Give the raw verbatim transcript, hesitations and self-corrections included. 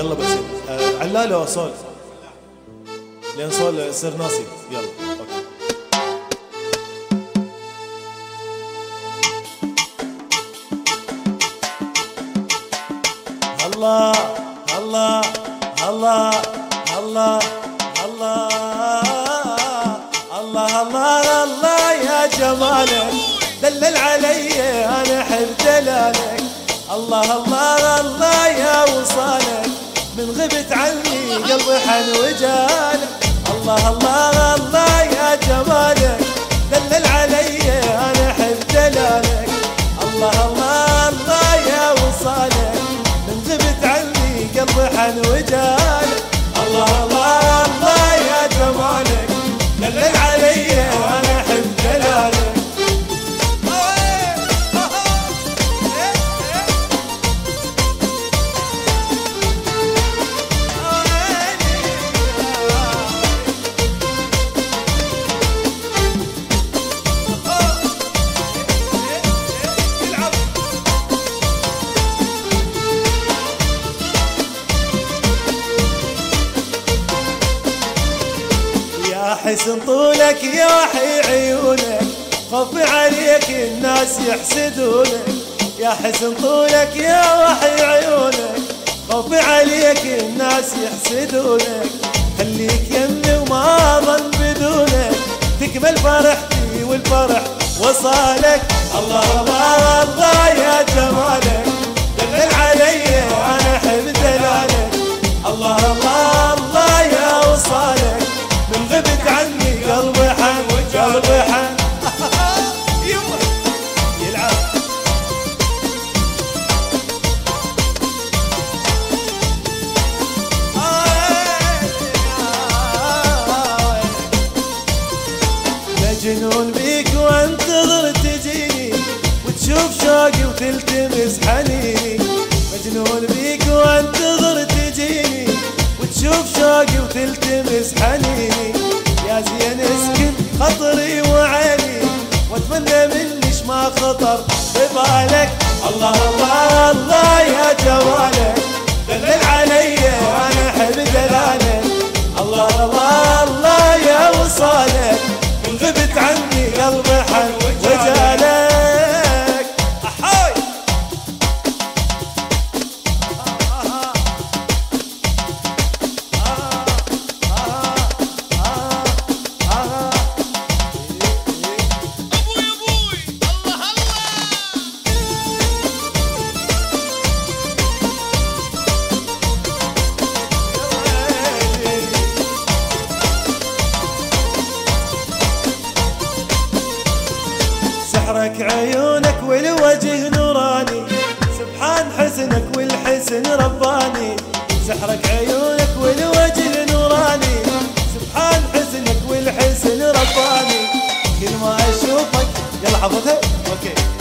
يلا بس آه علالة صول لين صول يصير ناسي. يلا اوكي. الله الله الله الله الله الله الله الله يا جمالك دلل علي انا احب دلالك. الله الله الله يا وصالك من غبت عني قلبي حن وجالك. الله الله الله يا جمالك دلل علي انا احب دلالك. الله الله الله يا وصالك من غبت عني قلبي حن وجالك. الله الله الله يا جمالك دلل علي انا احب دلالك. حسن طولك يا وحي عيونك خفي عليك الناس يحسدونك. يا حسن طولك يا وحي عيونك خفي عليك الناس يحسدونك. خليك يمي وما ظن بدونك تكمل فرحتي والفرح وصالك. الله الله الله يا جمالك دلل علي انا احب دلالك. الله الله الله يا وصالك من غبت عني قلبي حن قلبي حن يلعب. مجنون بيك وانتظر تجيني وتشوف شوقي وتلتمس حنيني. مجنون بيك وانتظر تجيني وتشوف شوقي وتلتمس حنيني. يا زين اسكن خطري وعيني واتمنى منيش ما خطر ببالك. الله الله الله يا جمالك دلل علي انا احب دلالك. الله الله الله يا وصالك من غبت عني قلبي حن وجالك. احوي سحرك عيونك والوجه نوراني سبحان حسنك والحسن رباني. سحرك عيونك والوجه نوراني سبحان حسنك والحسن رباني. كل ما اشوفك يلا حفظها اوكي